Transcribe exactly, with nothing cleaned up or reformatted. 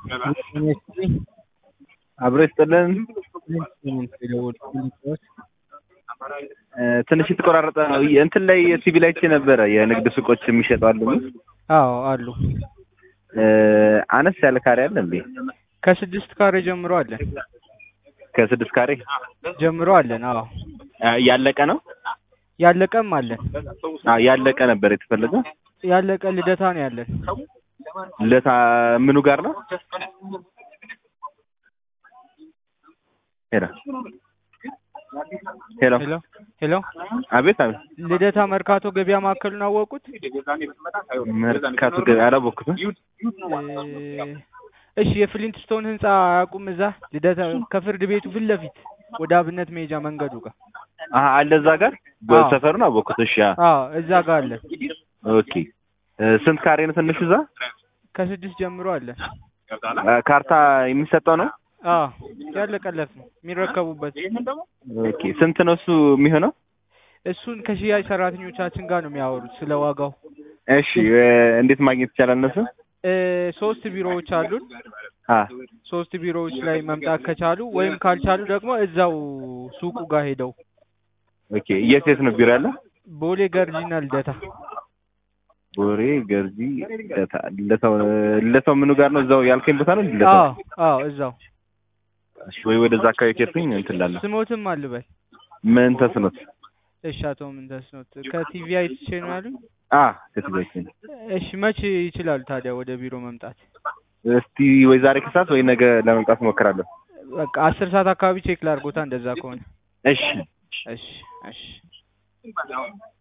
አብሮ ይስጥልን። ትንሽ የተቆራረጠ ነው። እንትን ላይ ቲቪ ላይ አይቼ ነበረ የንግድ ሱቆች የሚሸጣሉ። አዎ አሉ። አነስ ያለ ካሬ አለ እንዴ? ከስድስት ካሬ ጀምሮ አለን። ከስድስት ካሬ ጀምሮ አለን። አዎ ያለቀ ነው? ያለቀም አለን። አዎ ያለቀ ነበር የተፈለገው። ያለቀ ልደታ ነው ያለን። ልደታ ምኑ ጋር ነው? ሄሎ ሄሎ ሄሎ ሄሎ አቤት አቤት። ልደታ መርካቶ ገበያ ማዕከሉን አወቁት? መርካቶ ገበያ አላወኩትም። እሺ የፍሊንትስቶን ህንጻ አያውቁም? እዛ ልደታ ከፍርድ ቤቱ ፊት ለፊት ወደ አብነት መሄጃ መንገዱ ጋር አሃ አለ። እዛ ጋር ሰፈሩን አወኩት። እሺ አዎ እዛ ጋር አለ። ኦኬ ስንት ካሬ ነው ትንሹ? እዛ ከስድስት ጀምሮ አለ። ካርታ የሚሰጠው ነው? አዎ ያለቀለት ነው የሚረከቡበት። ኦኬ ስንት ነው እሱ የሚሆነው? እሱን ከሽያጭ ሰራተኞቻችን ጋር ነው የሚያወሩት ስለ ዋጋው። እሺ እንዴት ማግኘት ይቻላል እነሱ? ሶስት ቢሮዎች አሉን። አ ሶስት ቢሮዎች ላይ መምጣት ከቻሉ ወይም ካልቻሉ ደግሞ እዛው ሱቁ ጋር ሄደው። ኦኬ የት የት ነው ቢሮ ያለ? ቦሌ ገርጂና ልደታ። ቦሌ ገርጂ ልደታ። ልደታው ልደታው ምኑ ጋር ነው? እዛው ያልከኝ ቦታ ነው ልደታው? አዎ አዎ እዛው። እሺ ወይ ወደዛ አካባቢ ከሄድኩኝ እንትን እላለሁ። ስሞትም አልበል። ምን ተስኖት? እሺ አቶ ምን ተስኖት ከቲቪ አይቼ ነው ያሉኝ? አ ከቲቪ አይቼ ነው። እሺ መቼ ይችላሉ ታዲያ ወደ ቢሮ መምጣት? እስቲ ወይ ዛሬ ከሰዓት ወይ ነገ ለመምጣት እሞክራለሁ። በቃ አስር ሰዓት አካባቢ ቼክ ላድርጎታ እንደዛ ከሆነ። እሺ እሺ እሺ